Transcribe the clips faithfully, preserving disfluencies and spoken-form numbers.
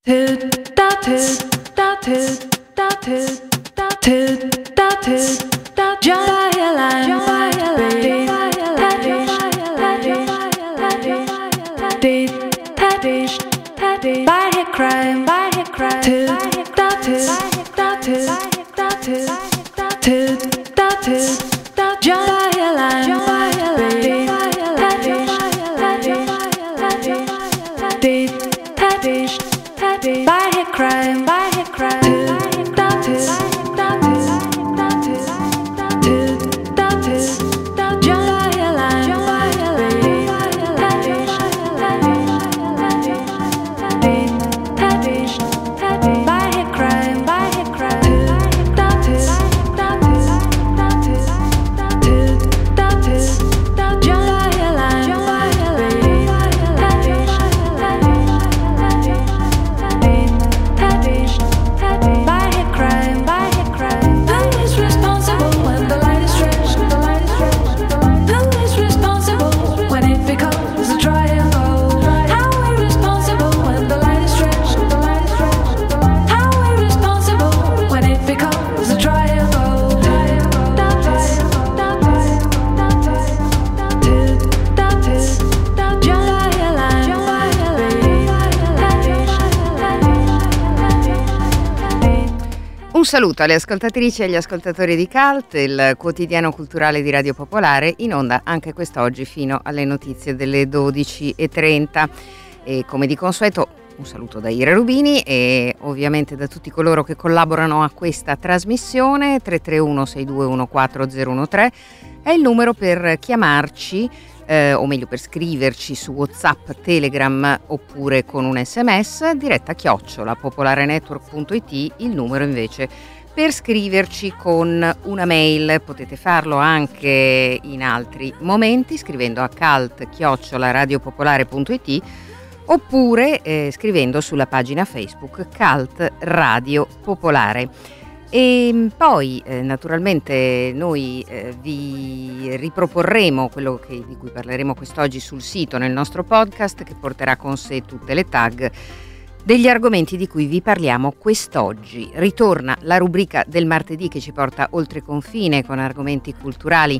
Un saluto alle ascoltatrici e agli ascoltatori di Cult, il quotidiano culturale di Radio Popolare, in onda anche quest'oggi fino alle notizie delle dodici e trenta. E come di consueto un saluto da Ira Rubini e ovviamente da tutti coloro che collaborano a questa trasmissione. Tre tre uno sei due uno quattro zero uno tre è il numero per chiamarci, eh, o meglio per scriverci su WhatsApp, Telegram oppure con un sms, diretta chiocciola popolarenetwork punto it. Il numero invece per scriverci con una mail. Potete farlo anche in altri momenti scrivendo a cult chiocciola radiopopolare punto it oppure eh, scrivendo sulla pagina Facebook Cult Radio Popolare. E poi eh, naturalmente noi eh, vi riproporremo quello che, di cui parleremo quest'oggi sul sito, nel nostro podcast, che porterà con sé tutte le tag degli argomenti di cui vi parliamo quest'oggi. Ritorna la rubrica del martedì che ci porta oltre confine con argomenti culturali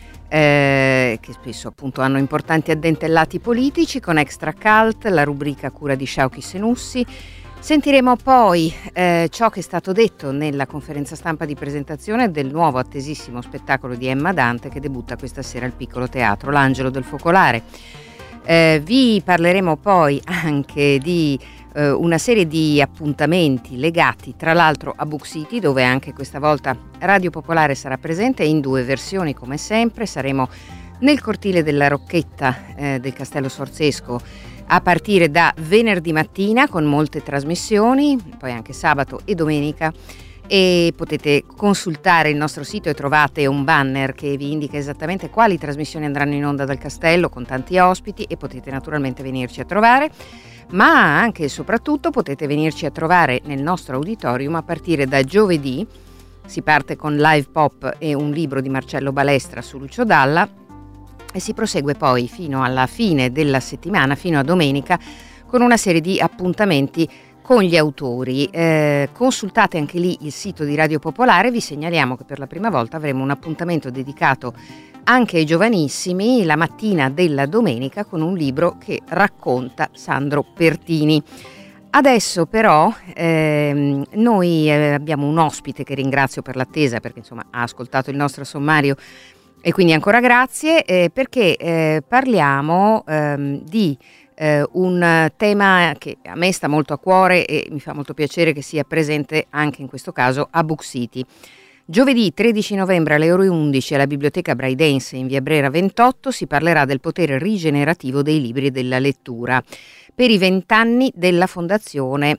eh, che spesso appunto hanno importanti addentellati politici, con Extra Cult, la rubrica a cura di Shauki Senussi. Sentiremo poi eh, ciò che è stato detto nella conferenza stampa di presentazione del nuovo attesissimo spettacolo di Emma Dante, che debutta questa sera al Piccolo Teatro, L'Angelo del Focolare. Eh, vi parleremo poi anche di eh, una serie di appuntamenti legati tra l'altro a Book City, dove anche questa volta Radio Popolare sarà presente in due versioni come sempre. Saremo nel cortile della Rocchetta eh, del Castello Sforzesco a partire da venerdì mattina con molte trasmissioni, poi anche sabato e domenica, e potete consultare il nostro sito e trovate un banner che vi indica esattamente quali trasmissioni andranno in onda dal castello con tanti ospiti, e potete naturalmente venirci a trovare, ma anche e soprattutto potete venirci a trovare nel nostro auditorium a partire da giovedì. Si parte con Live Pop e un libro di Marcello Balestra su Lucio Dalla, e si prosegue poi fino alla fine della settimana, fino a domenica, con una serie di appuntamenti con gli autori. Eh, consultate anche lì il sito di Radio Popolare. Vi segnaliamo che per la prima volta avremo un appuntamento dedicato anche ai giovanissimi la mattina della domenica con un libro che racconta Sandro Pertini. Adesso però ehm, noi eh, abbiamo un ospite che ringrazio per l'attesa, perché insomma ha ascoltato il nostro sommario e quindi ancora grazie, eh, perché eh, parliamo ehm, di eh, un tema che a me sta molto a cuore e mi fa molto piacere che sia presente anche in questo caso a Book City. Giovedì tredici novembre alle ore undici alla Biblioteca Braidense in via Brera ventotto si parlerà del potere rigenerativo dei libri e della lettura per i vent'anni della fondazione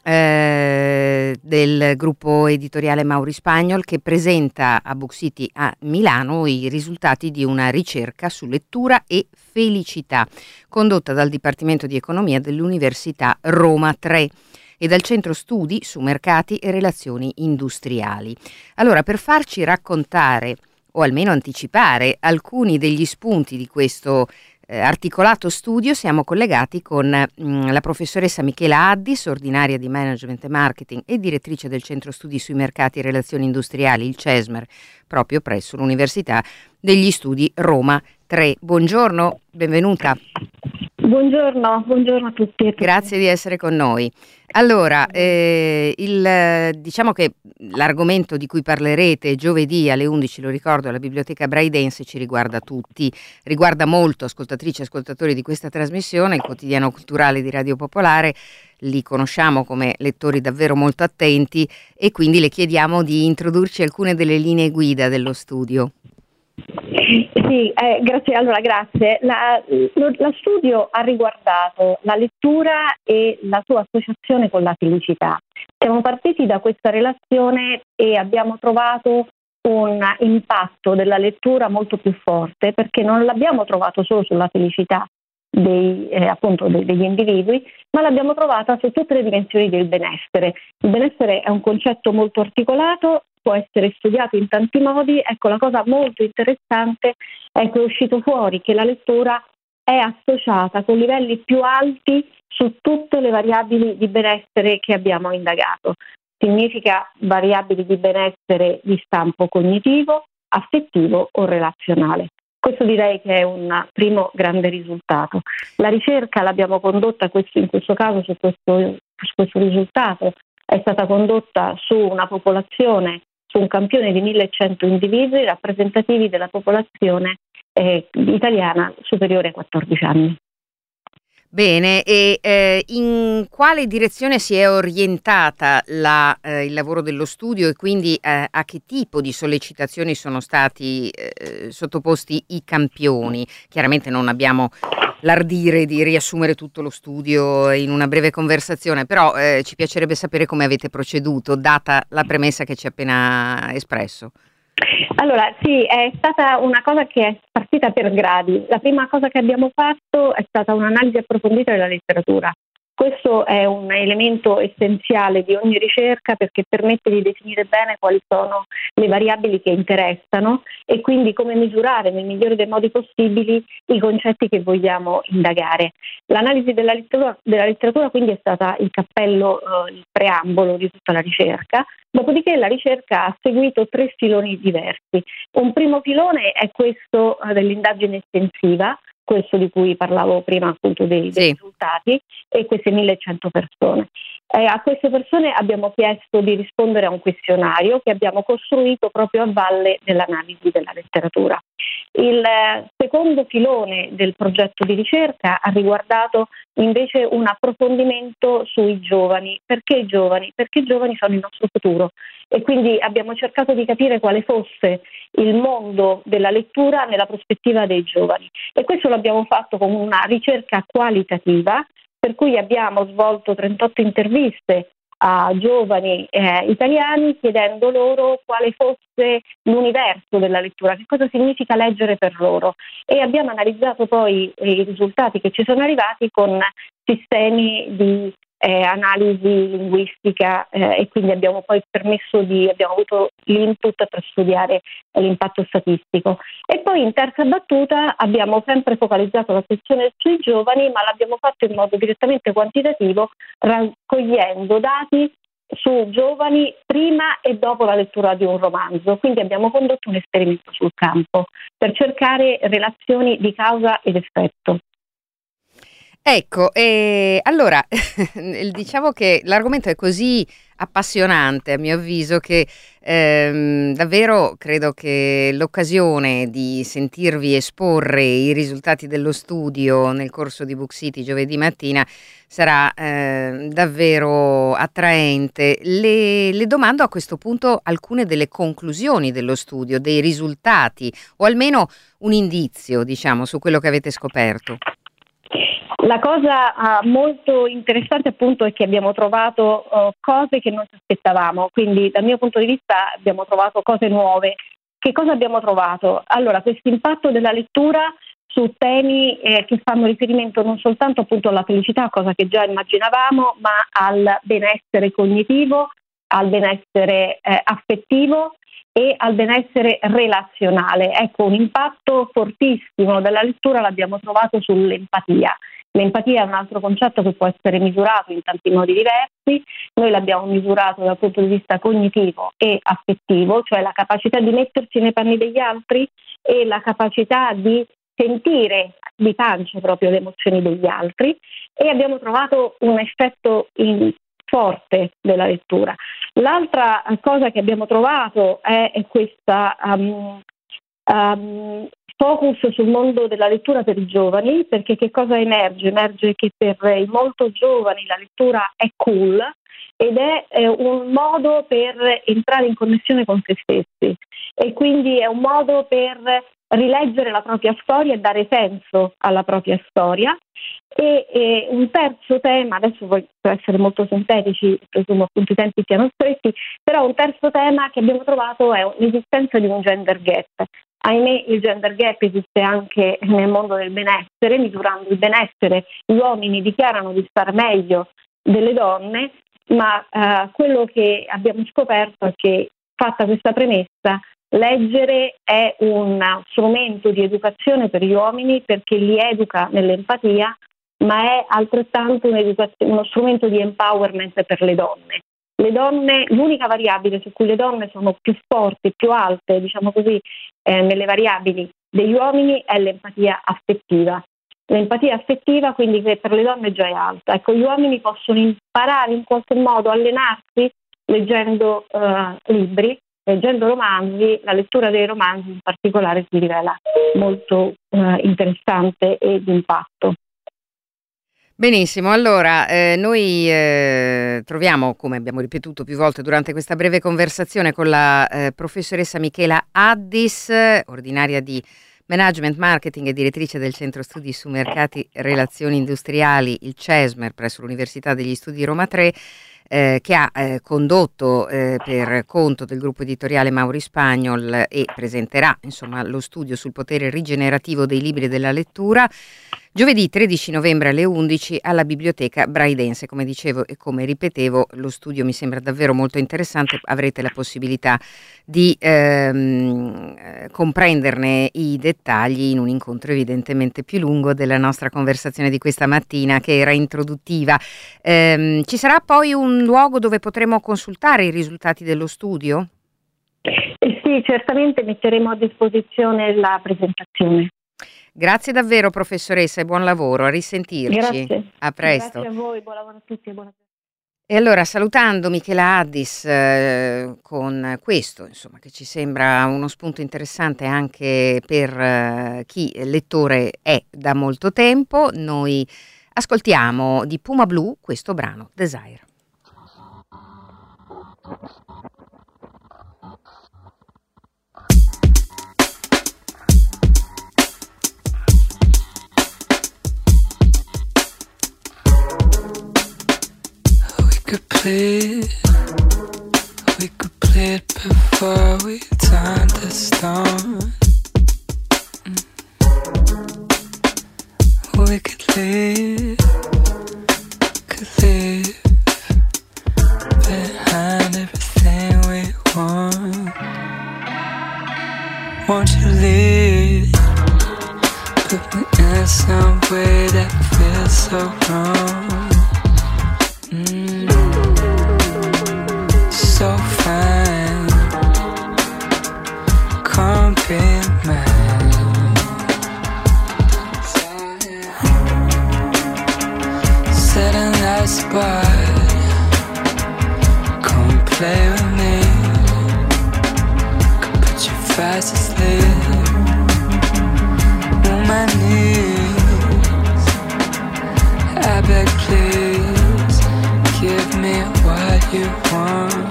Eh, del gruppo editoriale Mauri Spagnol, che presenta a Book City a Milano i risultati di una ricerca su lettura e felicità condotta dal Dipartimento di Economia dell'Università Roma tre e dal Centro Studi su Mercati e Relazioni Industriali. Allora, per farci raccontare o almeno anticipare alcuni degli spunti di questo eh, articolato studio siamo collegati con mh, la professoressa Michela Addis, ordinaria di Management e Marketing e direttrice del Centro Studi sui Mercati e Relazioni Industriali, il CESMER, proprio presso l'Università degli Studi Roma tre. Buongiorno, benvenuta. Buongiorno, buongiorno a tutti e tutte. Grazie di essere con noi. Allora, eh, il, diciamo che l'argomento di cui parlerete giovedì alle undici, lo ricordo, alla Biblioteca Braidense ci riguarda tutti, riguarda molto ascoltatrici e ascoltatori di questa trasmissione, il quotidiano culturale di Radio Popolare, li conosciamo come lettori davvero molto attenti e quindi le chiediamo di introdurci alcune delle linee guida dello studio. Sì, eh, grazie. Allora, grazie. La, lo, la studio ha riguardato la lettura e la sua associazione con la felicità. Siamo partiti da questa relazione e abbiamo trovato un impatto della lettura molto più forte, perché non l'abbiamo trovato solo sulla felicità dei, eh, appunto de, degli individui, ma l'abbiamo trovata su tutte le dimensioni del benessere. Il benessere è un concetto molto articolato, può essere studiato in tanti modi. Ecco, la cosa molto interessante è che è uscito fuori che la lettura è associata con livelli più alti su tutte le variabili di benessere che abbiamo indagato. Significa variabili di benessere di stampo cognitivo, affettivo o relazionale. Questo direi che è un primo grande risultato. La ricerca l'abbiamo condotta questo, in questo caso su questo, su questo risultato, è stata condotta su una popolazione, su un campione di millecento individui rappresentativi della popolazione eh, italiana superiore ai quattordici anni. Bene, e eh, in quale direzione si è orientata la, eh, il lavoro dello studio e quindi eh, a che tipo di sollecitazioni sono stati eh, sottoposti i campioni? Chiaramente non abbiamo l'ardire di riassumere tutto lo studio in una breve conversazione, però eh, ci piacerebbe sapere come avete proceduto, data la premessa che ci ha appena espresso. Allora, sì, è stata una cosa che è partita per gradi. La prima cosa che abbiamo fatto è stata un'analisi approfondita della letteratura. Questo è un elemento essenziale di ogni ricerca, perché permette di definire bene quali sono le variabili che interessano e quindi come misurare nel migliore dei modi possibili i concetti che vogliamo indagare. L'analisi della letteratura, della letteratura quindi è stata il cappello, eh, il preambolo di tutta la ricerca. Dopodiché la ricerca ha seguito tre filoni diversi. Un primo filone è questo eh, dell'indagine estensiva, questo di cui parlavo prima, appunto dei, dei sì. risultati, e queste millecento persone. Eh, a queste persone abbiamo chiesto di rispondere a un questionario che abbiamo costruito proprio a valle dell'analisi della letteratura. Il eh, secondo filone del progetto di ricerca ha riguardato invece un approfondimento sui giovani. Perché i giovani? Perché i giovani sono il nostro futuro e quindi abbiamo cercato di capire quale fosse il mondo della lettura nella prospettiva dei giovani, e questo l'abbiamo fatto con una ricerca qualitativa, per cui abbiamo svolto trentotto interviste a giovani eh, italiani chiedendo loro quale fosse l'universo della lettura, che cosa significa leggere per loro, e abbiamo analizzato poi i risultati che ci sono arrivati con sistemi di eh, analisi linguistica eh, e quindi abbiamo poi permesso di, abbiamo avuto l'input per studiare l'impatto statistico. E poi in terza battuta abbiamo sempre focalizzato l'attenzione sui giovani, ma l'abbiamo fatto in modo direttamente quantitativo, raccogliendo dati su giovani prima e dopo la lettura di un romanzo. Quindi abbiamo condotto un esperimento sul campo per cercare relazioni di causa ed effetto. Ecco, e allora diciamo che l'argomento è così appassionante a mio avviso che ehm, davvero credo che l'occasione di sentirvi esporre i risultati dello studio nel corso di Book City giovedì mattina sarà eh, davvero attraente. Le, le domando a questo punto alcune delle conclusioni dello studio, dei risultati o almeno un indizio, diciamo, su quello che avete scoperto. La cosa uh, molto interessante appunto è che abbiamo trovato uh, cose che non ci aspettavamo, quindi dal mio punto di vista abbiamo trovato cose nuove. Che cosa abbiamo trovato? Allora, questo impatto della lettura su temi eh, che fanno riferimento non soltanto appunto alla felicità, cosa che già immaginavamo, ma al benessere cognitivo, al benessere eh, affettivo e al benessere relazionale. Ecco, un impatto fortissimo della lettura l'abbiamo trovato sull'empatia. L'empatia è un altro concetto che può essere misurato in tanti modi diversi. Noi l'abbiamo misurato dal punto di vista cognitivo e affettivo, cioè la capacità di mettersi nei panni degli altri e la capacità di sentire di pancia proprio le emozioni degli altri, e abbiamo trovato un effetto in, forte della lettura. L'altra cosa che abbiamo trovato è, è questa um, um, focus sul mondo della lettura per i giovani, perché che cosa emerge? Emerge che per i molto giovani la lettura è cool ed è eh, un modo per entrare in connessione con se stessi, e quindi è un modo per rileggere la propria storia e dare senso alla propria storia. E, e un terzo tema, adesso voglio essere molto sintetici, presumo appunto i tempi siano stretti, però un terzo tema che abbiamo trovato è l'esistenza di un gender gap. Ahimè, il gender gap esiste anche nel mondo del benessere. Misurando il benessere, gli uomini dichiarano di star meglio delle donne, ma eh, quello che abbiamo scoperto è che, fatta questa premessa, leggere è un strumento di educazione per gli uomini, perché li educa nell'empatia, ma è altrettanto uno strumento di empowerment per le donne. Le donne, l'unica variabile su cui le donne sono più forti, più alte, diciamo così, eh, nelle variabili degli uomini, è l'empatia affettiva. L'empatia affettiva, quindi, che per le donne già è alta. Ecco, gli uomini possono imparare in qualche modo, allenarsi leggendo uh, libri, leggendo romanzi. La lettura dei romanzi in particolare si rivela molto uh, interessante e di impatto. Benissimo, allora eh, noi eh, troviamo, come abbiamo ripetuto più volte durante questa breve conversazione con la eh, professoressa Michela Addis, ordinaria di Management, Marketing e direttrice del Centro Studi su Mercati e Relazioni Industriali, il CESMER, presso l'Università degli Studi Roma tre, eh, che ha eh, condotto eh, per conto del gruppo editoriale Mauri Spagnol e presenterà insomma lo studio sul potere rigenerativo dei libri e della lettura giovedì tredici novembre alle undici alla Biblioteca Braidense. Come dicevo e come ripetevo, lo studio mi sembra davvero molto interessante. Avrete la possibilità di ehm, comprenderne i dettagli in un incontro evidentemente più lungo della nostra conversazione di questa mattina, che era introduttiva. Ehm, ci sarà poi un luogo dove potremo consultare i risultati dello studio? Eh sì, certamente metteremo a disposizione la presentazione. Grazie davvero professoressa e buon lavoro, a risentirci. Grazie. A presto. Grazie a voi, buon lavoro a tutti e buona E allora, salutando Michela Addis eh, con questo, insomma, che ci sembra uno spunto interessante anche per eh, chi lettore è da molto tempo, noi ascoltiamo di Puma Blu questo brano, Desire. We could play it, we could play it before we turned to stone. Mm. We could live, could live behind everything we want. Won't you live, put me in some way that feels so wrong. Mm. So fine, can't be mine. Sit in that spot, come play with me. Could put you fast asleep on my knees. I beg, please, give me what you want.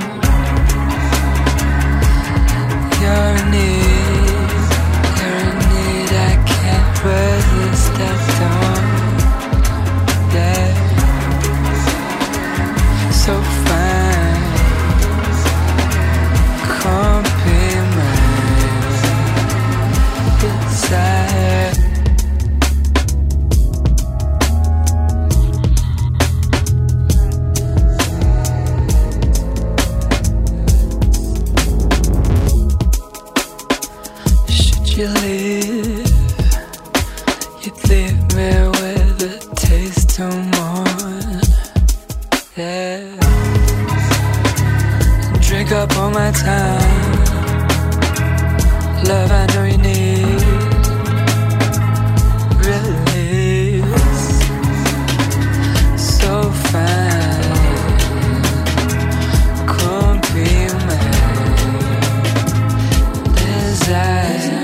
You're in need, you're in need, I can't resist that dawn. Yeah, so fine, can't be mine. Desire. you leave, you'd leave me with a taste to mourn. Yeah. Drink up all my time. Love, I know you need release. So fine, couldn't be my desire.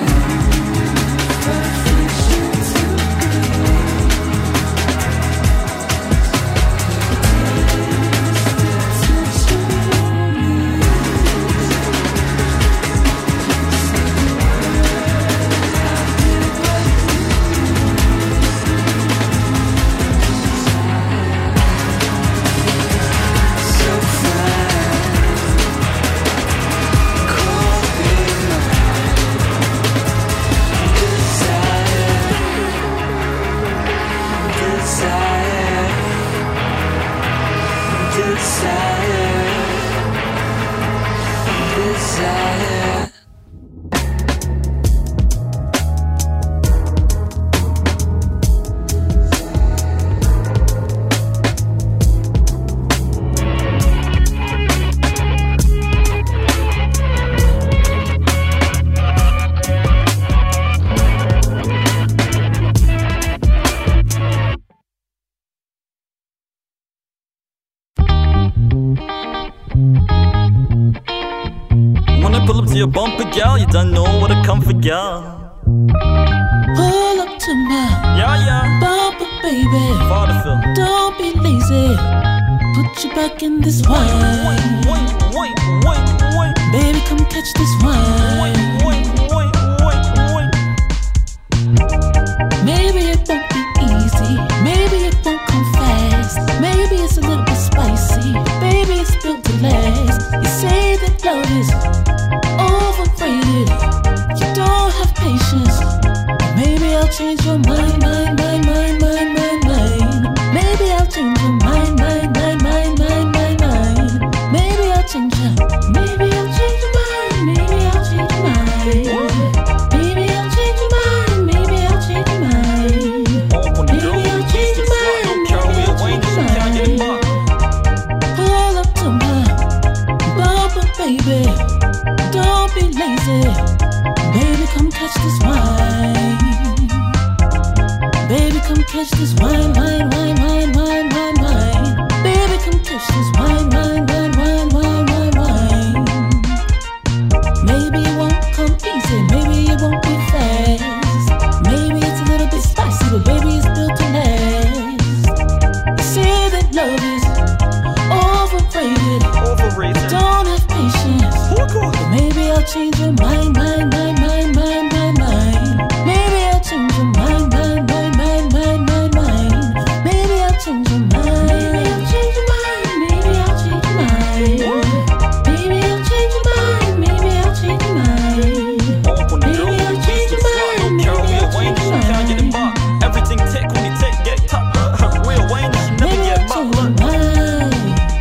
Your bumper, gal, you don't know what to come for, gal. Pull up to my Yeah, yeah. bumper, baby. Vaudeville. Don't be lazy. Put you back in this wine. Wait, wait, wait, wait, wait. Baby, come catch this wine. Wait, wait, wait, wait, wait. Maybe it won't be easy. Maybe it won't come fast. Maybe it's a little bit spicy. Baby, it's built to last. You say that love is overrated. You don't have patience. Maybe I'll change your mind, mind, mind, mind, mind, mind, mind. Maybe I'll change your mind, mind, mind, mind, mind, mind, mind. Maybe I'll change your, maybe I'll change your mind, maybe I'll change your mind. Maybe I'll change your mind, maybe I'll change your mind. Maybe I'll change your mind, maybe I'll change your mind. Pull up to my bumper, baby. Don't be lazy. Baby, come catch this wine. Baby, come catch this wine, wine, wine, wine, wine, wine, wine. Baby, come catch this wine, wine, wine, wine, wine, wine, wine. Maybe it won't come easy, maybe it won't be fast. Maybe it's a little bit spicy, but baby, it's built to last. You say that love is overrated. Overrated. Don't have patience. But maybe I'll change your mind, mind, mind, mind, mind, mind, mind. Maybe I'll change your mind, mind, mind, mind, mind, mind, mind. Maybe I'll change your mind. Maybe I'll change your mind. Maybe I'll change your mind. Maybe I'll change your mind. Maybe I'll change your mind. Maybe I'll change your mind. Maybe I'll change your mind. Everything tick when you tick, get top. Real Wayne, you never Maybe get I'll change your much. mind.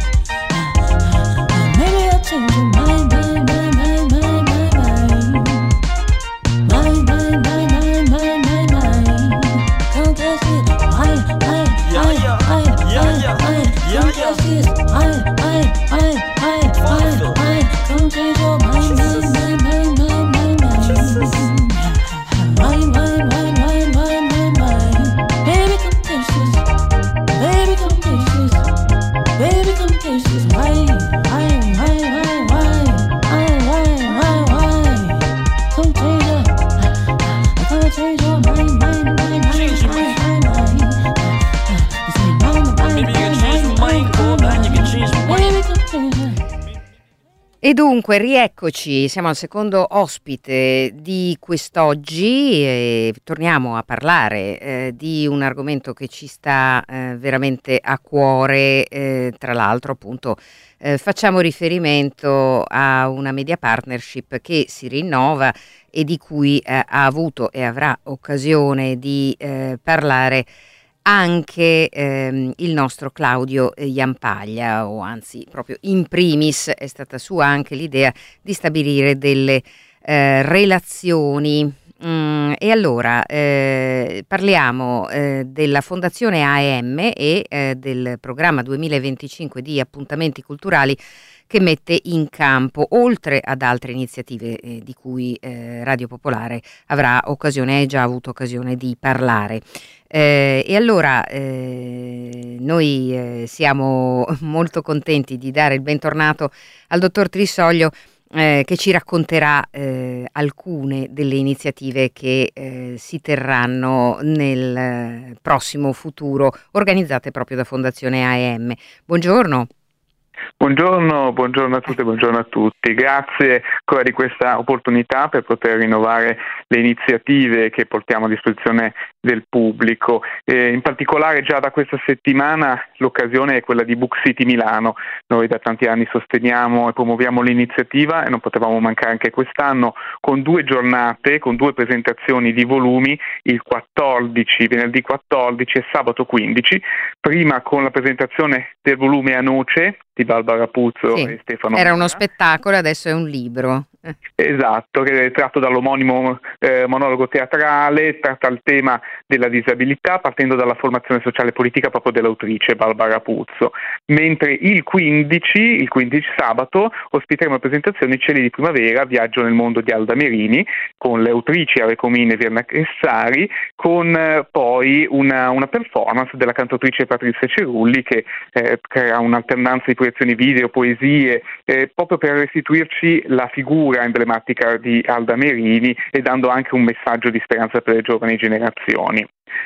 Maybe I'll change your mind, mind, mind, mind, mind, mind, mind. Mind, mind, mind, mind, mind, mind, mind. Come catch it, wine, wine, Yeah, wine, yeah. wine, Yeah, wine, yeah. wine. Yeah, Come yeah. catch it, wine, wine, wine, wine, wine, wine. Come change your mind, mind, mind, mind, mind, mind, mind. Jesus. Wine, wine, wine, wine, wine, wine, wine. Baby, come catch this. Baby, come catch this. Baby, come catch this. Wine, wine, wine, wine, wine, wine, wine, wine, wine. Come change your, come change your mind, mind, mind, mind, Change your mind, mind, mind. You say mind, mind, Maybe you can mind, change mind, my mind, cool, mind, man, you can change my mind. Baby, come change your. E dunque, rieccoci, siamo al secondo ospite di quest'oggi e torniamo a parlare eh, di un argomento che ci sta eh, veramente a cuore, eh, tra l'altro appunto eh, facciamo riferimento a una media partnership che si rinnova e di cui eh, ha avuto e avrà occasione di eh, parlare anche ehm, il nostro Claudio Jampaglia, o anzi proprio in primis è stata sua anche l'idea di stabilire delle eh, relazioni Mm, e allora eh, parliamo eh, della Fondazione A E M e eh, del programma duemilaventicinque di appuntamenti culturali che mette in campo, oltre ad altre iniziative eh, di cui eh, Radio Popolare avrà occasione, hai già avuto occasione di parlare. Eh, e allora eh, noi eh, siamo molto contenti di dare il bentornato al dottor Trisoglio, eh, che ci racconterà eh, alcune delle iniziative che eh, si terranno nel eh, prossimo futuro, organizzate proprio da Fondazione A E M. Buongiorno. Buongiorno, buongiorno a tutte, buongiorno a tutti. Grazie ancora di questa opportunità per poter rinnovare le iniziative che portiamo a disposizione del pubblico. Eh, in particolare già da questa settimana l'occasione è quella di Book City Milano. Noi da tanti anni sosteniamo e promuoviamo l'iniziativa e non potevamo mancare anche quest'anno con due giornate, con due presentazioni di volumi, il quattordici, venerdì quattordici e sabato quindici, prima con la presentazione del volume A Noce di Barbara Puzzo sì, e Stefano era Mena. uno spettacolo, adesso è un libro. Esatto, che è tratto dall'omonimo eh, monologo teatrale, tratta il tema della disabilità partendo dalla formazione sociale e politica proprio dell'autrice Barbara Puzzo, mentre il quindici, il quindici sabato, ospiteremo la presentazione Cieli di primavera, viaggio nel mondo di Alda Merini, con le autrici Arecomine e Verna Cressari, con eh, poi una, una performance della cantautrice Patrizia Cerulli che eh, crea un'alternanza di proiezioni video, poesie, eh, proprio per restituirci la figura emblematica di Alda Merini e dando anche un messaggio di speranza per le giovani generazioni.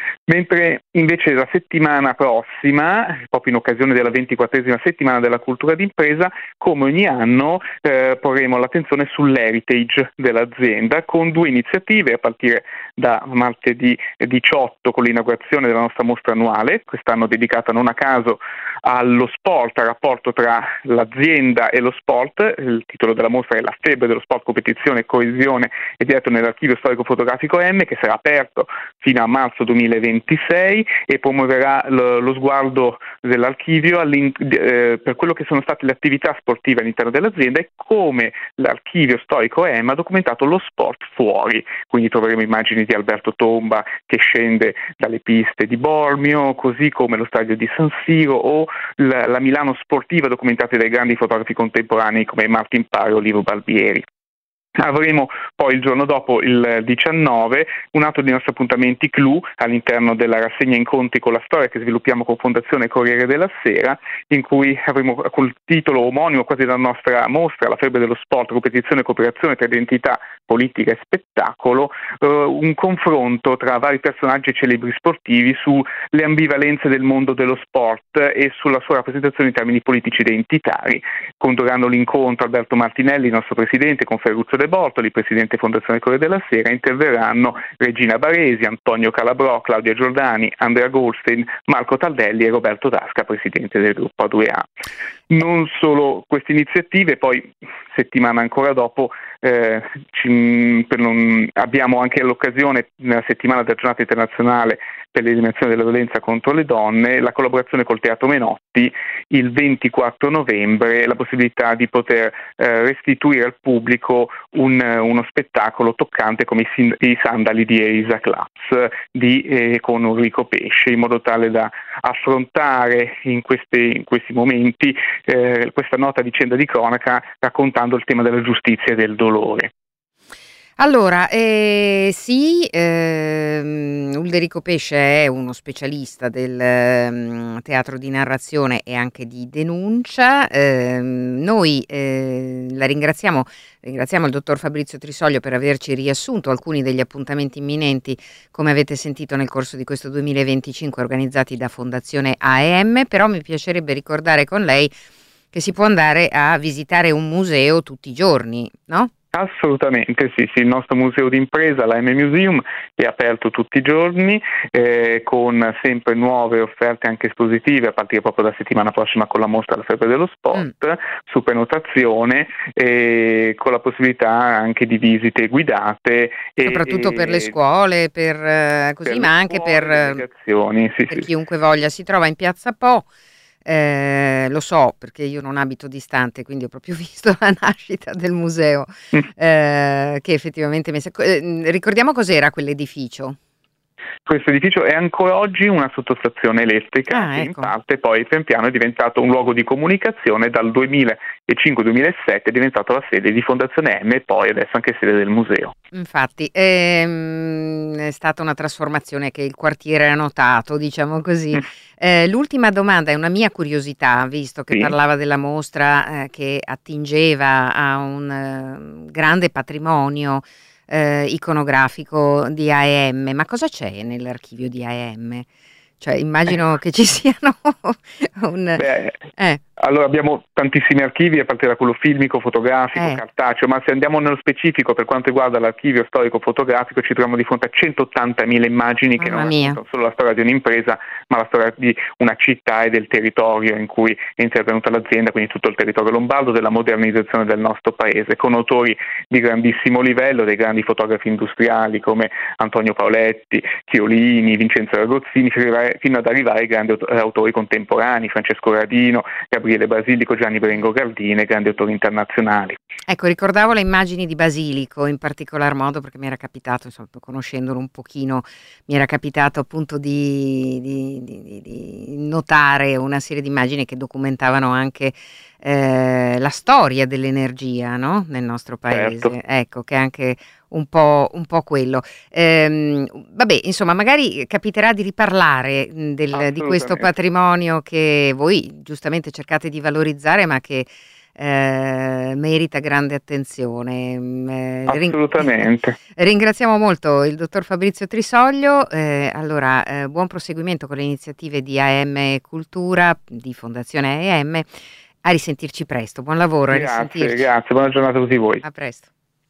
Mentre invece la settimana prossima, proprio in occasione della ventiquattresima settimana della cultura d'impresa, come ogni anno eh, porremo l'attenzione sull'heritage dell'azienda con due iniziative a partire da martedì diciotto con l'inaugurazione della nostra mostra annuale, quest'anno dedicata non a caso allo sport, al rapporto tra l'azienda e lo sport. Il titolo della mostra è La febbre dello sport, competizione e coesione, e diretto nell'archivio storico fotografico M, che sarà aperto fino a marzo duemilaventisei e promuoverà lo, lo sguardo dell'archivio eh, per quello che sono state le attività sportive all'interno dell'azienda e come l'archivio storico M ha documentato lo sport fuori. Quindi troveremo immagini di Alberto Tomba che scende dalle piste di Bormio, così come lo stadio di San Siro o la, la Milano sportiva documentate dai grandi fotografi contemporanei come Martin Parri o Livo Barbieri. Avremo poi il giorno dopo, il diciannove, un altro dei nostri appuntamenti clou all'interno della rassegna Incontri con la storia che sviluppiamo con Fondazione Corriere della Sera, in cui avremo col titolo omonimo quasi della nostra mostra, La febbre dello sport, competizione e cooperazione tra identità, politica e spettacolo, eh, un confronto tra vari personaggi e celebri sportivi sulle ambivalenze del mondo dello sport e sulla sua rappresentazione in termini politici identitari. Condurranno l'incontro Alberto Martinelli, il nostro presidente, con Ferruccio De Bortoli, presidente Fondazione Corriere della Sera. Interverranno Regina Baresi, Antonio Calabrò, Claudia Giordani, Andrea Goldstein, Marco Taldelli e Roberto Tasca, presidente del gruppo A due A. Non solo queste iniziative, poi settimana ancora dopo eh, ci, per non, abbiamo anche l'occasione nella settimana della giornata internazionale per l'eliminazione della violenza contro le donne, la collaborazione col Teatro Menotti il ventiquattro novembre, la possibilità di poter eh, restituire al pubblico un, uno spettacolo toccante come i, sin- i sandali di Elisa Claps di, eh, con Ulrico Pesce, in modo tale da affrontare in questi, in questi momenti eh, questa nota vicenda di cronaca raccontando il tema della giustizia e del dolore. Allora, eh, sì, ehm, Ulderico Pesce è uno specialista del ehm, teatro di narrazione e anche di denuncia. Ehm, noi eh, la ringraziamo, ringraziamo il dottor Fabrizio Trisoglio per averci riassunto alcuni degli appuntamenti imminenti, come avete sentito nel corso di questo duemilaventicinque, organizzati da Fondazione A E M, però mi piacerebbe ricordare con lei che si può andare a visitare un museo tutti i giorni, no? Assolutamente sì, sì, il nostro museo d'impresa, l'A M Museum, è aperto tutti i giorni eh, con sempre nuove offerte anche espositive a partire proprio da settimana prossima con la mostra La febbre dello sport, mm. su prenotazione e con la possibilità anche di visite guidate. Soprattutto e, per le scuole, per uh, così, per ma anche scuole, per, sì, per sì, chiunque sì. voglia. Si trova in Piazza Po. Eh, lo so perché io non abito distante, quindi ho proprio visto la nascita del museo, Mm. eh, che effettivamente mi sa- eh, ricordiamo cos'era quell'edificio? Questo edificio è ancora oggi una sottostazione elettrica Ah, che in ecco. parte poi pian piano è diventato un luogo di comunicazione, dal duemilacinque duemilasette è diventato la sede di Fondazione M e poi adesso anche sede del museo. Infatti, ehm, è stata una trasformazione che il quartiere ha notato, diciamo così. Mm. Eh, l'ultima domanda è una mia curiosità, visto che Sì. parlava della mostra, eh, che attingeva a un eh, grande patrimonio eh, iconografico di A E M, ma cosa c'è nell'archivio di A E M? Cioè, immagino che ci siano un... Beh, Eh, allora abbiamo tantissimi archivi a partire da quello filmico, fotografico, Eh. cartaceo, ma se andiamo nello specifico per quanto riguarda l'archivio storico fotografico ci troviamo di fronte a centottantamila immagini che Mamma non mia. raccontano solo la storia di un'impresa, ma la storia di una città e del territorio in cui è intervenuta l'azienda, quindi tutto il territorio lombardo, della modernizzazione del nostro paese, con autori di grandissimo livello, dei grandi fotografi industriali come Antonio Paoletti, Chiolini, Vincenzo Ragozzini, fino ad arrivare ai grandi aut- autori contemporanei, Francesco Radino, Gabriele Basilico, Gianni Berengo Gardini, grandi autori internazionali. ecco, ricordavo le immagini di Basilico in particolar modo perché mi era capitato, insomma, conoscendolo un pochino, mi era capitato appunto di, di- di- di- di notare una serie di immagini che documentavano anche eh, la storia dell'energia, no? Nel nostro paese. Certo. Ecco, che è anche un po', un po' quello. Ehm, vabbè, insomma, magari capiterà di riparlare mh, del- di questo Assolutamente. patrimonio che voi giustamente cercate di valorizzare, ma che eh, merita grande attenzione. Mm, eh, ring- Assolutamente. Ringraziamo molto il dottor Fabrizio Trisoglio. Eh, allora, eh, buon proseguimento con le iniziative di A E M Cultura, di Fondazione A E M. A risentirci presto. Buon lavoro, a Grazie, risentirci. grazie, buona giornata a tutti voi. A presto.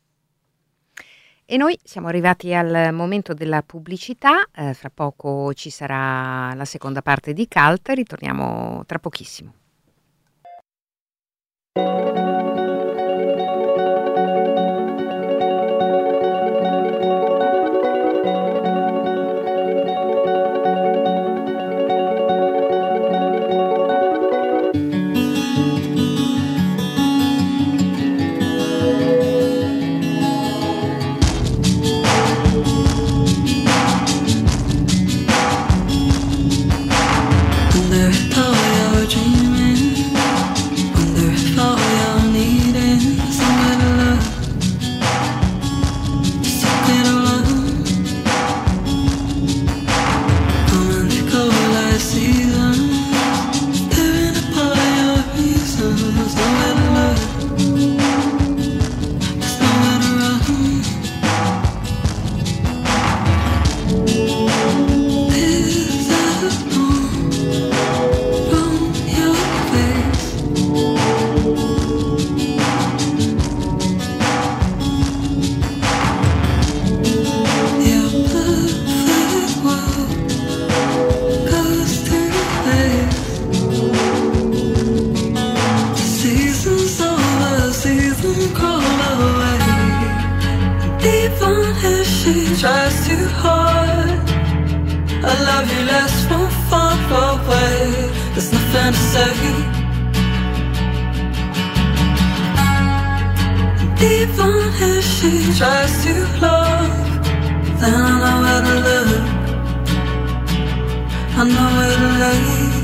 E noi siamo arrivati al momento della pubblicità, eh, fra poco ci sarà la seconda parte di Cult, ritorniamo tra pochissimo. Wonder if all you're dreaming, wonder if all you're needing is somewhere to love, just a bit of love. Romantic overlight season, staring up all your reasons, nowhere to love, there's nowhere to run. There's a from your face, your perfect world goes to waste. The season's over, season crawl away. Even if she tries too hard, I love you less from far away. There's nothing to say. Even if she tries to love, then I know where to look, I know where to lay.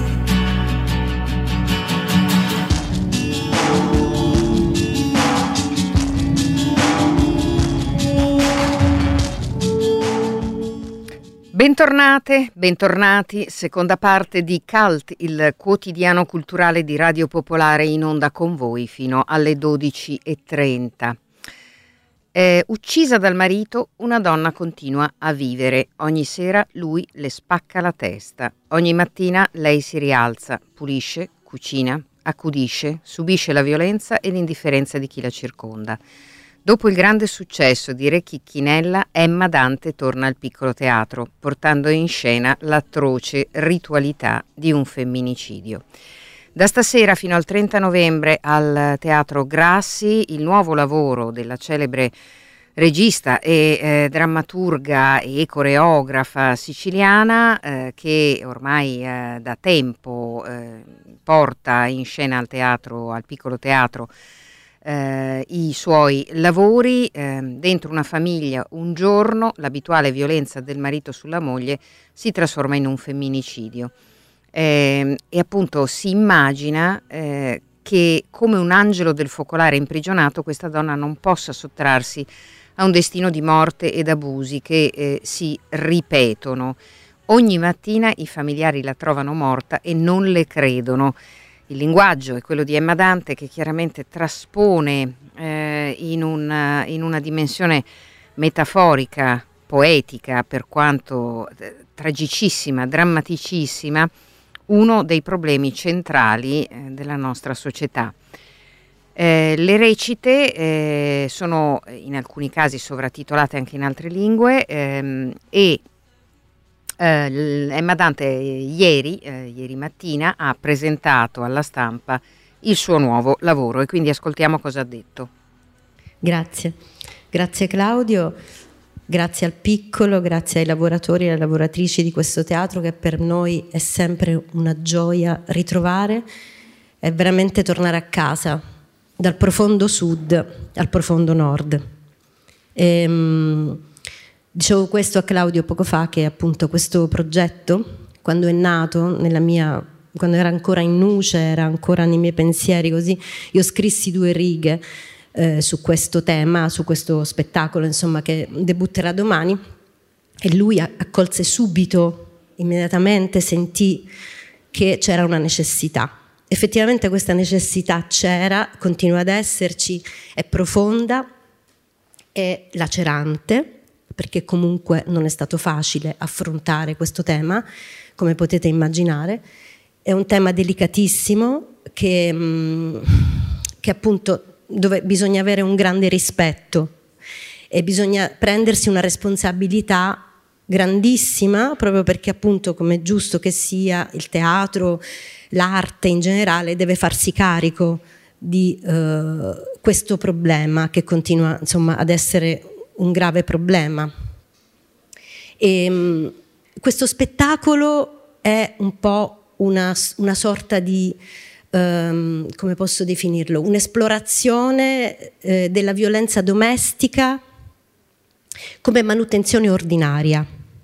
Bentornate, bentornati, seconda parte di Cult, il quotidiano culturale di Radio Popolare in onda con voi fino alle dodici e trenta. Eh, uccisa dal marito, una donna continua a vivere. Ogni sera lui le spacca la testa. Ogni mattina lei si rialza, pulisce, cucina, accudisce, subisce la violenza e l'indifferenza di chi la circonda. Dopo il grande successo di Re Chicchinella, Emma Dante torna al piccolo teatro, portando in scena l'atroce ritualità di un femminicidio. Da stasera fino al trenta novembre al Teatro Grassi, il nuovo lavoro della celebre regista e eh, drammaturga e coreografa siciliana eh, che ormai eh, da tempo eh, porta in scena al teatro, al Piccolo Teatro, eh, i suoi lavori. Eh, dentro una famiglia un giorno l'abituale violenza del marito sulla moglie si trasforma in un femminicidio eh, e appunto si immagina eh, che come un angelo del focolare imprigionato questa donna non possa sottrarsi a un destino di morte ed abusi che eh, si ripetono. Ogni mattina i familiari la trovano morta e non le credono. Il linguaggio è quello di Emma Dante, che chiaramente traspone eh, in, una, in una dimensione metaforica, poetica, per quanto eh, tragicissima, drammaticissima, uno dei problemi centrali eh, della nostra società. Eh, le recite eh, sono in alcuni casi sovratitolate anche in altre lingue ehm, e eh, Emma Dante ieri, eh, ieri mattina ha presentato alla stampa il suo nuovo lavoro e quindi ascoltiamo cosa ha detto. Grazie, grazie Claudio, grazie al Piccolo, grazie ai lavoratori e alle lavoratrici di questo teatro che per noi è sempre una gioia ritrovare, è veramente tornare a casa. Dal profondo sud al profondo nord. E, um, dicevo questo a Claudio poco fa, che appunto questo progetto, quando è nato, nella mia, quando era ancora in nuce, era ancora nei miei pensieri, così, io scrissi due righe eh, su questo tema, su questo spettacolo, insomma, che debutterà domani, e lui accolse subito, immediatamente sentì che c'era una necessità. Effettivamente questa necessità c'era, continua ad esserci, è profonda, è lacerante, perché comunque non è stato facile affrontare questo tema, come potete immaginare. È un tema delicatissimo che, che appunto dove bisogna avere un grande rispetto e bisogna prendersi una responsabilità grandissima, proprio perché appunto, come è giusto che sia, il teatro, l'arte in generale deve farsi carico di eh, questo problema che continua, insomma, ad essere un grave problema. E, mh, questo spettacolo è un po' una, una sorta di, um, come posso definirlo, un'esplorazione eh, della violenza domestica come manutenzione ordinaria,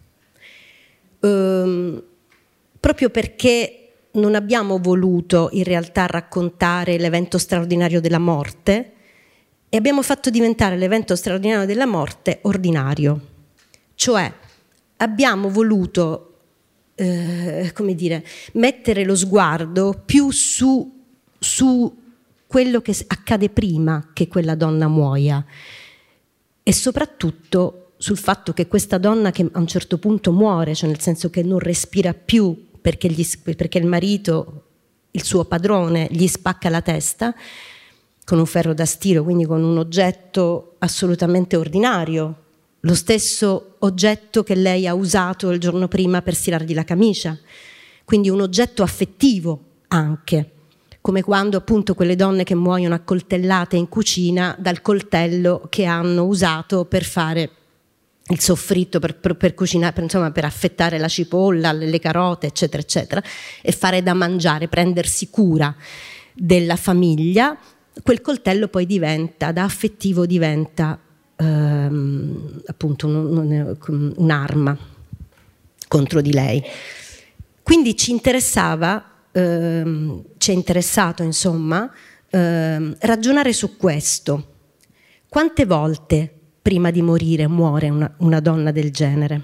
um, proprio perché non abbiamo voluto in realtà raccontare l'evento straordinario della morte e abbiamo fatto diventare l'evento straordinario della morte ordinario. Cioè abbiamo voluto, eh, come dire, mettere lo sguardo più su, su quello che accade prima che quella donna muoia e soprattutto sul fatto che questa donna che a un certo punto muore, cioè nel senso che non respira più, Perché, gli, perché il marito, il suo padrone, gli spacca la testa con un ferro da stiro, quindi con un oggetto assolutamente ordinario, lo stesso oggetto che lei ha usato il giorno prima per stirargli la camicia, quindi un oggetto affettivo anche, come quando appunto quelle donne che muoiono accoltellate in cucina dal coltello che hanno usato per fare il soffritto, per, per, per cucinare, per, insomma, per affettare la cipolla, le carote, eccetera, eccetera, e fare da mangiare, prendersi cura della famiglia. Quel coltello poi diventa, da affettivo diventa ehm, appunto un, un, un'arma contro di lei. Quindi ci interessava, ehm, ci è interessato, insomma, ehm, ragionare su questo. Quante volte prima di morire muore una, una donna del genere?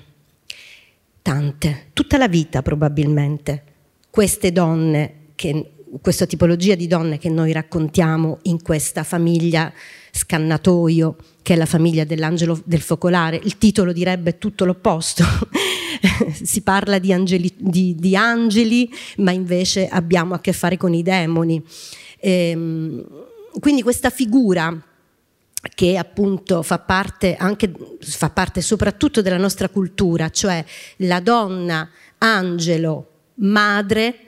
Tante, tutta la vita probabilmente. Queste donne, che, questa tipologia di donne che noi raccontiamo in questa famiglia scannatoio, che è la famiglia dell'angelo del focolare, il titolo direbbe tutto l'opposto. Si parla di angeli, di, di angeli, ma invece abbiamo a che fare con i demoni. Ehm, quindi questa figura che appunto fa parte anche fa parte soprattutto della nostra cultura, cioè la donna angelo madre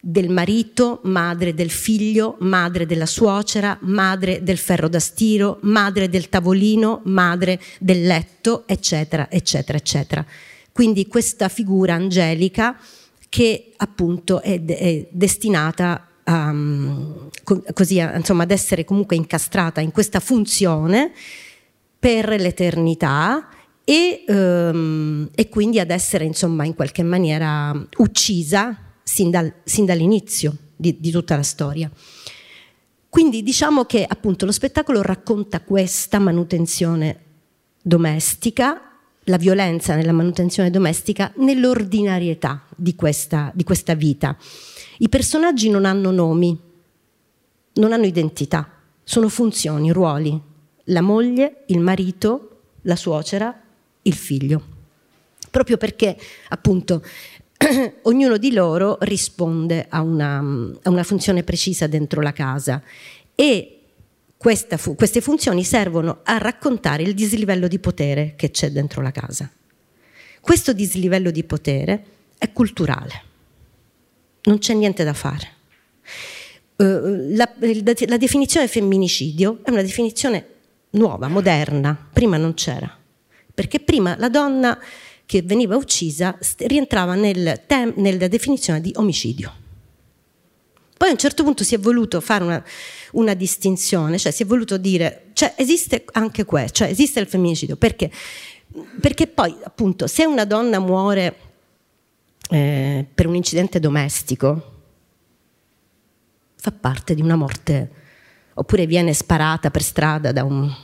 del marito, madre del figlio, madre della suocera, madre del ferro da stiro, madre del tavolino, madre del letto, eccetera, eccetera, eccetera. Quindi questa figura angelica che appunto è, è destinata a, così, insomma, ad essere comunque incastrata in questa funzione per l'eternità e, um, e quindi ad essere, insomma, in qualche maniera uccisa sin, dal, sin dall'inizio di, di tutta la storia. Quindi diciamo che appunto lo spettacolo racconta questa manutenzione domestica, la violenza nella manutenzione domestica, nell'ordinarietà di questa, di questa vita. I personaggi non hanno nomi, non hanno identità, sono funzioni, ruoli. La moglie, il marito, la suocera, il figlio. Proprio perché appunto ognuno di loro risponde a una, a una funzione precisa dentro la casa e questa fu, queste funzioni servono a raccontare il dislivello di potere che c'è dentro la casa. Questo dislivello di potere è culturale, non c'è niente da fare. Uh, la, la, la definizione femminicidio è una definizione nuova, moderna, prima non c'era, perché prima la donna che veniva uccisa rientrava nel tem- nella definizione di omicidio. Poi a un certo punto si è voluto fare una, una distinzione, cioè si è voluto dire, cioè esiste anche questo, cioè esiste il femminicidio, perché? Perché poi appunto se una donna muore eh, per un incidente domestico, fa parte di una morte, oppure viene sparata per strada da un...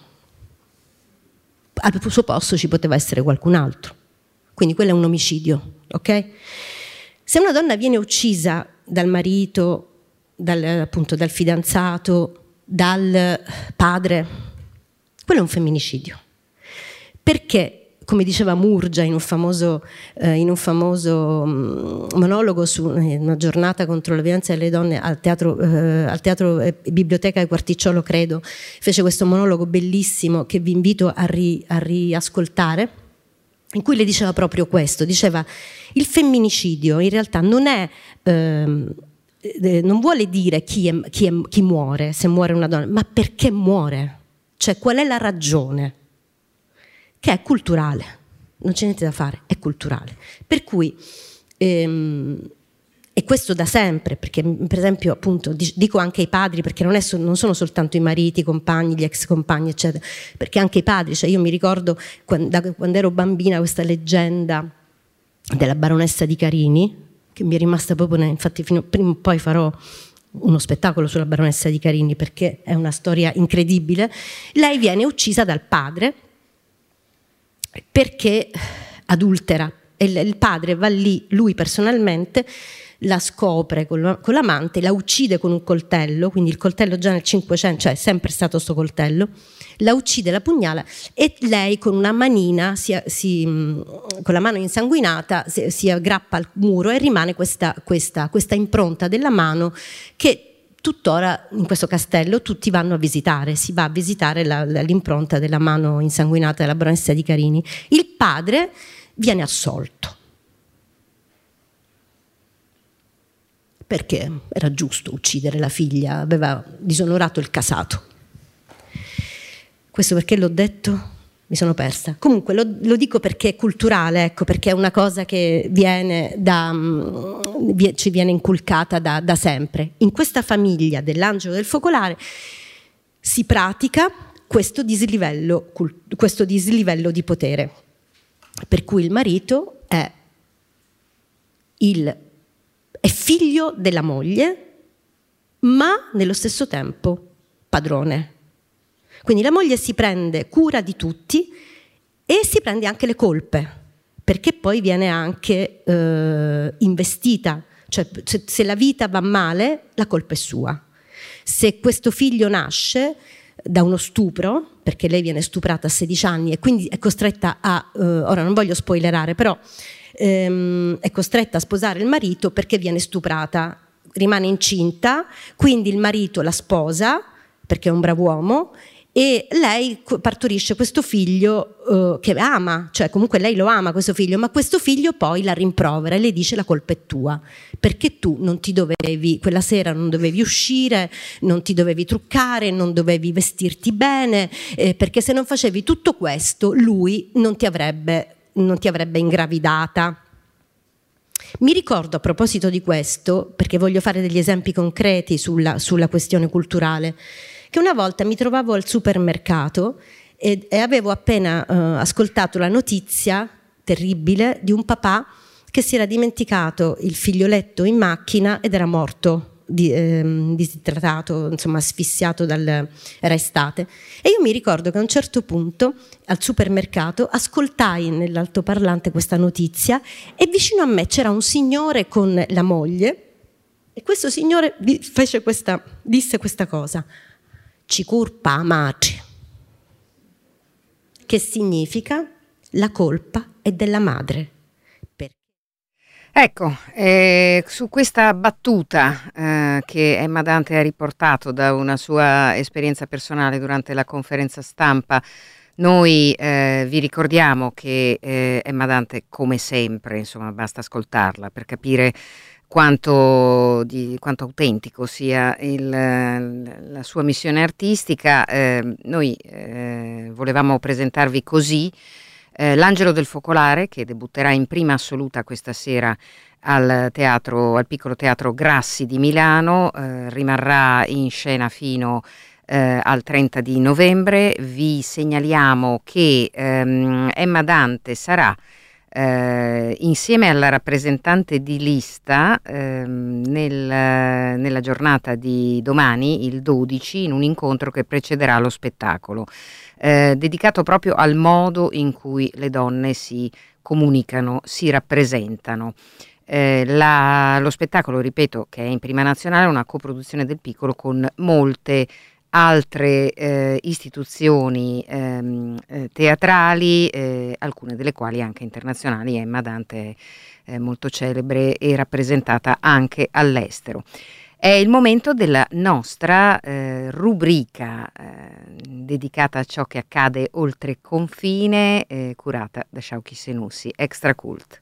al suo posto ci poteva essere qualcun altro. Quindi quello è un omicidio, ok? Se una donna viene uccisa dal marito, dal, appunto, dal fidanzato, dal padre, quello è un femminicidio. Perché, come diceva Murgia in un famoso, eh, in un famoso um, monologo su una giornata contro la violenza delle donne al teatro, eh, al teatro eh, Biblioteca di Quarticciolo, credo, fece questo monologo bellissimo che vi invito a, ri, a riascoltare, in cui le diceva proprio questo, diceva il femminicidio in realtà non è ehm, eh, non vuole dire chi, è, chi, è, chi muore, se muore una donna, ma perché muore, cioè qual è la ragione, che è culturale, non c'è niente da fare, è culturale, per cui ehm, e questo da sempre, perché per esempio appunto dico anche ai padri, perché non, è, non sono soltanto i mariti, i compagni, gli ex compagni eccetera, perché anche i padri, cioè io mi ricordo quando, da, quando ero bambina questa leggenda della baronessa di Carini, che mi è rimasta proprio, infatti fino, prima o poi farò uno spettacolo sulla baronessa di Carini perché è una storia incredibile. Lei viene uccisa dal padre perché adultera e il padre va lì, lui personalmente la scopre con l'amante, la uccide con un coltello, quindi il coltello già nel Cinquecento, cioè è sempre stato sto coltello, la uccide, la pugnala e lei con una manina, si, si, con la mano insanguinata, si, si aggrappa al muro e rimane questa, questa, questa impronta della mano che tuttora in questo castello tutti vanno a visitare, si va a visitare la, la, l'impronta della mano insanguinata della baronessa di Carini. Il padre viene assolto perché era giusto uccidere la figlia, aveva disonorato il casato. Questo perché l'ho detto? Mi sono persa. Comunque lo, lo dico perché è culturale, ecco, perché è una cosa che viene da, ci viene inculcata da, da sempre. In questa famiglia dell'angelo del focolare si pratica questo dislivello, questo dislivello di potere, per cui il marito è, il, è figlio della moglie, ma nello stesso tempo padrone. Quindi la moglie si prende cura di tutti e si prende anche le colpe, perché poi viene anche eh, investita, cioè se, se la vita va male la colpa è sua. Se questo figlio nasce da uno stupro, perché lei viene stuprata a sedici anni e quindi è costretta a, eh, ora non voglio spoilerare, però ehm, è costretta a sposare il marito perché viene stuprata, rimane incinta, quindi il marito la sposa perché è un brav'uomo e lei partorisce questo figlio eh, che ama, cioè comunque lei lo ama questo figlio, ma questo figlio poi la rimprovera e le dice: la colpa è tua, perché tu non ti dovevi, quella sera non dovevi uscire, non ti dovevi truccare, non dovevi vestirti bene, eh, perché se non facevi tutto questo lui non ti avrebbe, non ti avrebbe ingravidata. Mi ricordo, a proposito di questo, perché voglio fare degli esempi concreti sulla, sulla questione culturale, che una volta mi trovavo al supermercato e, e avevo appena eh, ascoltato la notizia terribile di un papà che si era dimenticato il figlioletto in macchina ed era morto, di, ehm, disidratato, insomma asfissiato dal... era estate. E io mi ricordo che a un certo punto al supermercato ascoltai nell'altoparlante questa notizia e vicino a me c'era un signore con la moglie e questo signore fece questa, disse questa cosa: ci colpa a madre, che significa la colpa è della madre. Per... Ecco, eh, su questa battuta eh, che Emma Dante ha riportato da una sua esperienza personale durante la conferenza stampa, noi eh, vi ricordiamo che eh, Emma Dante, come sempre, insomma, basta ascoltarla per capire quanto, di, quanto autentico sia il, la sua missione artistica. Eh, noi eh, volevamo presentarvi così eh, L'Angelo del Focolare, che debutterà in prima assoluta questa sera al teatro, al Piccolo Teatro Grassi di Milano, eh, rimarrà in scena fino eh, al trenta di novembre. Vi segnaliamo che ehm, Emma Dante sarà Eh, insieme alla rappresentante di lista ehm, nel, nella giornata di domani, il dodici, in un incontro che precederà lo spettacolo, eh, dedicato proprio al modo in cui le donne si comunicano, si rappresentano. Eh, la, lo spettacolo, ripeto, che è in prima nazionale, è una coproduzione del Piccolo con molte altre eh, istituzioni ehm, eh, teatrali, eh, alcune delle quali anche internazionali. Emma Dante è eh, molto celebre e rappresentata anche all'estero. È il momento della nostra eh, rubrica eh, dedicata a ciò che accade oltre confine, eh, curata da Shauki Senussi, Extra Cult.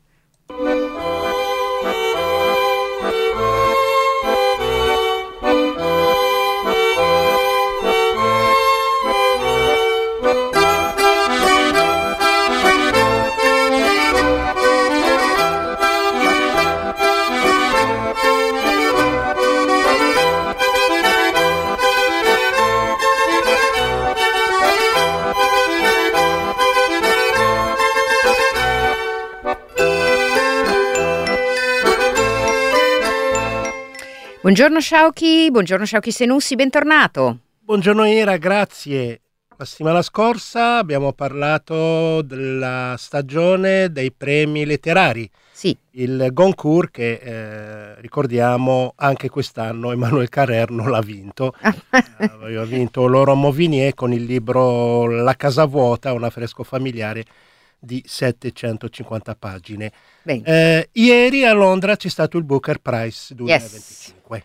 Buongiorno Shauki, buongiorno Shauki Senussi, bentornato. Buongiorno Ira, grazie. La settimana scorsa abbiamo parlato della stagione dei premi letterari. Sì. Il Goncourt che, eh, ricordiamo, anche quest'anno Emmanuel Carrère non l'ha vinto. Aveva vinto Laurent Mauvignier con il libro La casa vuota, un affresco familiare di settecentocinquanta pagine. Eh, ieri a Londra c'è stato il Booker Prize duemilaventicinque. Yes.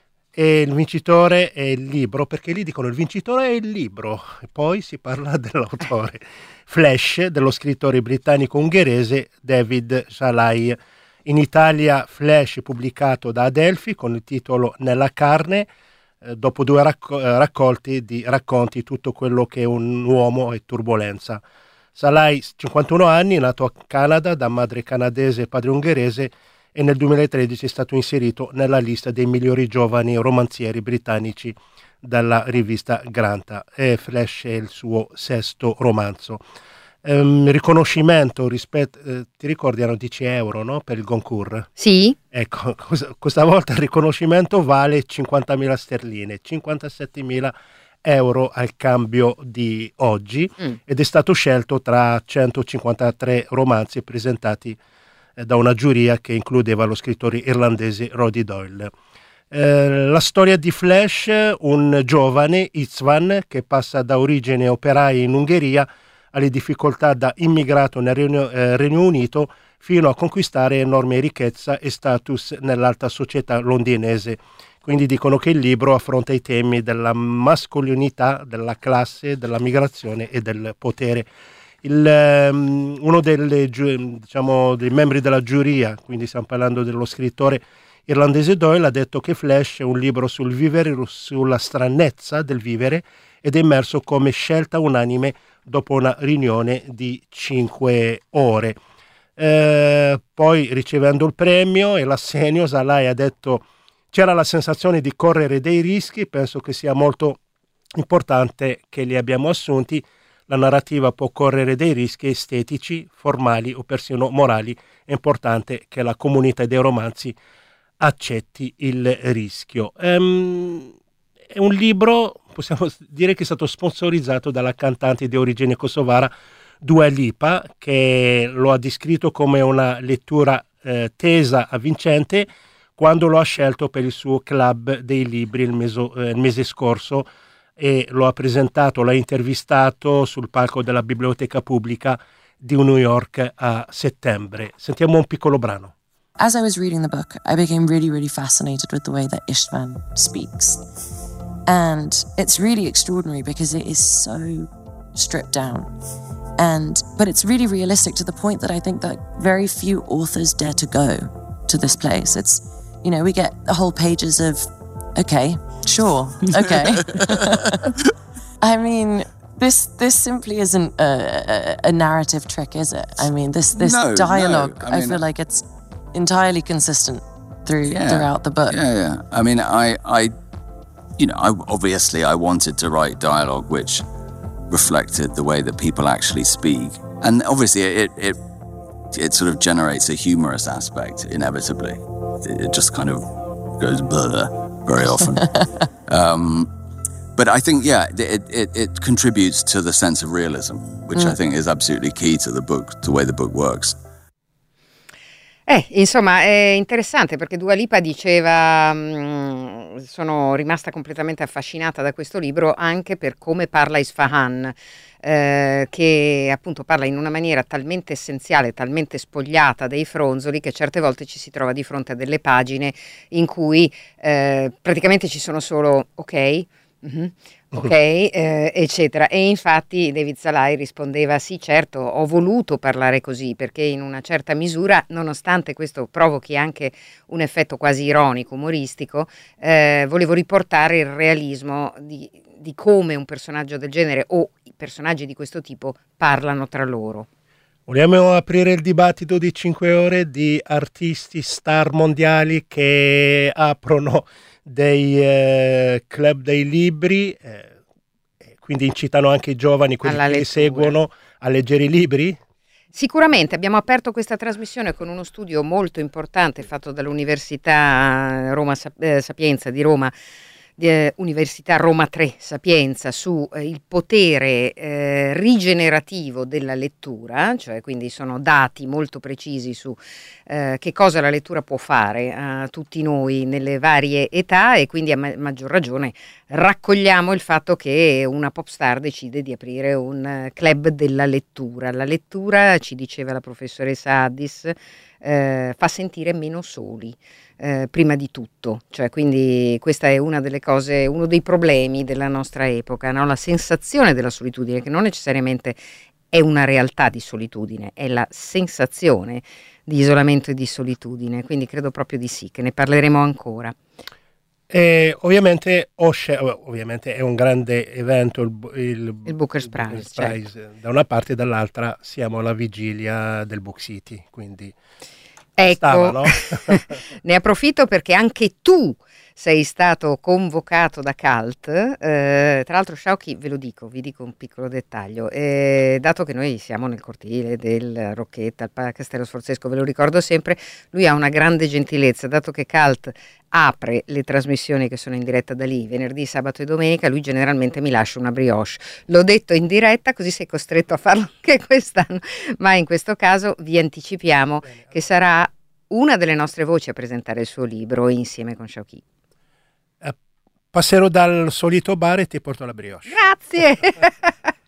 E il vincitore è il libro, perché lì dicono il vincitore è il libro, e poi si parla dell'autore. Flash, dello scrittore britannico-ungherese David Szalay. In Italia Flash, pubblicato da Adelphi con il titolo Nella carne, eh, dopo due racco- raccolti di racconti tutto quello che un uomo è turbolenza. Szalay, cinquantuno anni, nato a Canada da madre canadese e padre ungherese, e nel duemilatredici è stato inserito nella lista dei migliori giovani romanzieri britannici dalla rivista Granta. E Flash è il suo sesto romanzo. Ehm, riconoscimento rispetto, eh, ti ricordi erano dieci euro, no? Per il Goncourt? Sì. Ecco, questa volta il riconoscimento vale cinquantamila sterline, cinquantasettemila euro al cambio di oggi, mm. ed è stato scelto tra centocinquantatré romanzi presentati eh, da una giuria che includeva lo scrittore irlandese Roddy Doyle. Eh, la storia di Flash, un giovane, Istvan, che passa da origini operaie in Ungheria alle difficoltà da immigrato nel Regno, eh, Regno Unito fino a conquistare enorme ricchezza e status nell'alta società londinese. Quindi dicono che il libro affronta i temi della mascolinità, della classe, della migrazione e del potere. Il, um, uno delle, diciamo, dei membri della giuria, quindi stiamo parlando dello scrittore irlandese Doyle, ha detto che Flash è un libro sul vivere, sulla stranezza del vivere, ed è emerso come scelta unanime dopo una riunione di cinque ore. Eh, poi, ricevendo il premio e l'assegno, Zalai ha detto: c'era la sensazione di correre dei rischi, penso che sia molto importante che li abbiamo assunti. La narrativa può correre dei rischi estetici, formali o persino morali. È importante che la comunità dei romanzi accetti il rischio. Um, è un libro, possiamo dire, che è stato sponsorizzato dalla cantante di origine kosovara Dua Lipa, che lo ha descritto come una lettura eh, tesa, avvincente, quando lo ha scelto per il suo club dei libri il, meso, eh, il mese scorso, e lo ha presentato, l'ha intervistato sul palco della Biblioteca Pubblica di New York a settembre. Sentiamo un piccolo brano. As I was reading the book, I became really, really fascinated with the way that Istvan speaks. And it's really extraordinary because it is so stripped down. And but it's really realistic to the point that I think that very few authors dare to go to this place. It's, you know, we get whole pages of, okay, sure, okay. I mean, this this simply isn't a, a, a narrative trick, is it? I mean, this this no, dialogue, no. I, I mean, feel like it's entirely consistent through yeah, throughout the book. Yeah, yeah. I mean, I, I, you know, I, obviously I wanted to write dialogue which reflected the way that people actually speak, and obviously it it it sort of generates a humorous aspect inevitably. It, it just kind of goes blah very often. um, but I think, yeah, it, it, it contributes to the sense of realism, which mm. I think is absolutely key to the book, to the way the book works. Eh, insomma, è interessante perché Dua Lipa diceva mh, sono rimasta completamente affascinata da questo libro anche per come parla Isfahan, eh, che appunto parla in una maniera talmente essenziale, talmente spogliata dei fronzoli, che certe volte ci si trova di fronte a delle pagine in cui eh, praticamente ci sono solo ok, mm-hmm, ok, eh, eccetera. E infatti David Zalai rispondeva: sì, certo, ho voluto parlare così perché in una certa misura, nonostante questo provochi anche un effetto quasi ironico, umoristico, eh, volevo riportare il realismo di, di come un personaggio del genere o i personaggi di questo tipo parlano tra loro. Vogliamo aprire il dibattito di cinque ore di artisti star mondiali che aprono dei eh, club dei libri, eh, quindi incitano anche i giovani, quelli alla che li lettura. seguono, a leggere i libri? Sicuramente abbiamo aperto questa trasmissione con uno studio molto importante fatto dall'Università Roma eh, Sapienza di Roma, di, Università Roma tre Sapienza, su eh, il potere eh, rigenerativo della lettura, cioè quindi sono dati molto precisi su eh, che cosa la lettura può fare a tutti noi nelle varie età, e quindi a ma- maggior ragione raccogliamo il fatto che una pop star decide di aprire un uh, club della lettura. La lettura, ci diceva la professoressa Addis, eh, fa sentire meno soli. Eh, prima di tutto, cioè quindi questa è una delle cose, uno dei problemi della nostra epoca, no? La sensazione della solitudine, che non necessariamente è una realtà di solitudine, è la sensazione di isolamento e di solitudine, quindi credo proprio di sì, che ne parleremo ancora. E ovviamente, Osce, ovviamente è un grande evento il, il, il Booker's Prize, Booker's Prize certo. Da una parte e dall'altra siamo alla vigilia del Book City, quindi ecco, stava, no? Ne approfitto perché anche tu sei stato convocato da Cult, eh, tra l'altro Sciauchi, ve lo dico, vi dico un piccolo dettaglio, eh, dato che noi siamo nel cortile del Rocchetta, al Castello Sforzesco, ve lo ricordo sempre, lui ha una grande gentilezza, dato che Cult apre le trasmissioni che sono in diretta da lì, venerdì, sabato e domenica, lui generalmente mi lascia una brioche. L'ho detto in diretta, così sei costretto a farlo anche quest'anno, ma in questo caso vi anticipiamo che sarà una delle nostre voci a presentare il suo libro insieme con Sciauchi. Passerò dal solito bar e ti porto la brioche. Grazie!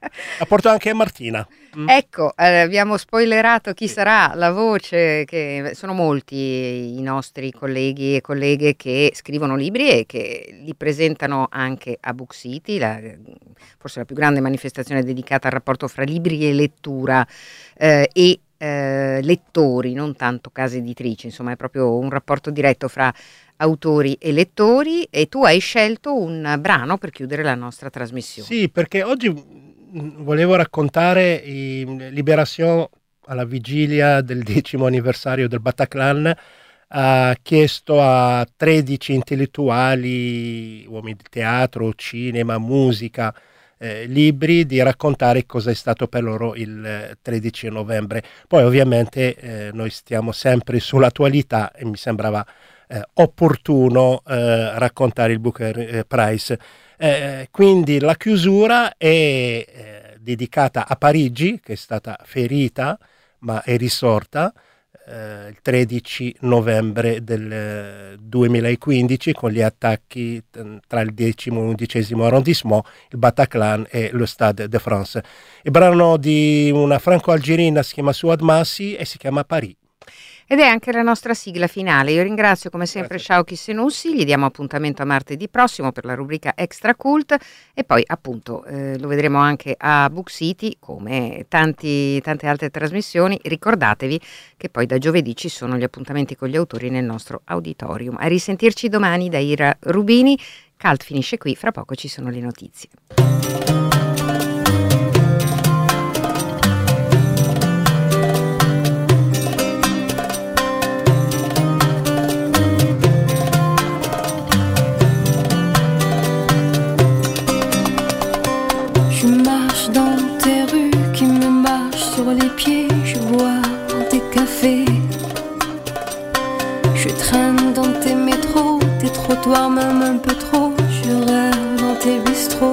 La porto anche a Martina. Mm. Ecco, eh, abbiamo spoilerato chi sì. sarà la voce, che sono molti i nostri colleghi e colleghe che scrivono libri e che li presentano anche a Book City, la, forse la più grande manifestazione dedicata al rapporto fra libri e lettura eh, e eh, lettori, non tanto case editrici, insomma è proprio un rapporto diretto fra autori e lettori, e tu hai scelto un brano per chiudere la nostra trasmissione. Sì, perché oggi volevo raccontare i Libération alla vigilia del decimo anniversario del Bataclan. Ha chiesto a tredici intellettuali, uomini di teatro, cinema, musica, eh, libri, di raccontare cosa è stato per loro il tredici novembre. Poi ovviamente eh, noi stiamo sempre sull'attualità e mi sembrava eh, opportuno eh, raccontare il Booker eh, Prize. Eh, quindi la chiusura è eh, dedicata a Parigi, che è stata ferita ma è risorta eh, il tredici novembre del eh, duemilaquindici con gli attacchi t- tra il decimo e l'undicesimo arrondissement, il Bataclan e lo Stade de France. Il brano di una franco-algerina si chiama Suad Massi e si chiama Paris. Ed è anche la nostra sigla finale. Io ringrazio come sempre Shauki Senussi, gli diamo appuntamento a martedì prossimo per la rubrica Extra Cult e poi appunto eh, lo vedremo anche a Book City come tanti, tante altre trasmissioni. Ricordatevi che poi da giovedì ci sono gli appuntamenti con gli autori nel nostro auditorium. A risentirci domani da Ira Rubini. Cult finisce qui, fra poco ci sono le notizie. Les pieds, je bois tes cafés, je traîne dans tes métros, tes trottoirs même un peu trop, je rêve dans tes bistrots.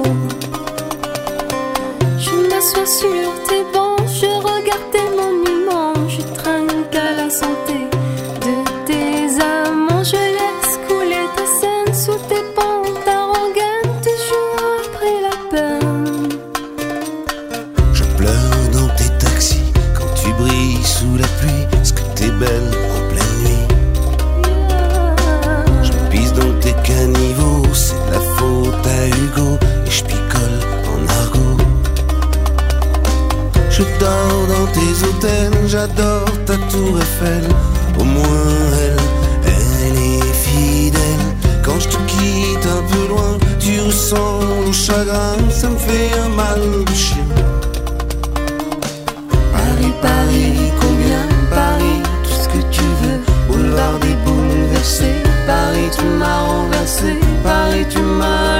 Je m'assois sur tes bancs, je regarde tes monuments, je trinque à la santé de tes amants, je laisse couler tes scènes sous tes pentes arrogantes, toujours après la peine. Je pleure dans tes taxis quand tu brilles sous la pluie, est-ce que t'es belle en pleine nuit? Je pisse dans tes caniveaux, c'est de la faute à Hugo, et je picole en argot. Je dors dans tes hôtels, j'adore ta tour Eiffel, au moins elle, elle est fidèle. Quand je te quitte un peu loin, tu ressens le chagrin, ça me fait un mal de chien. Paris, Paris, combien Paris, tout ce que tu veux, boulevard des bouleversés, Paris tu m'as renversé, Paris tu m'as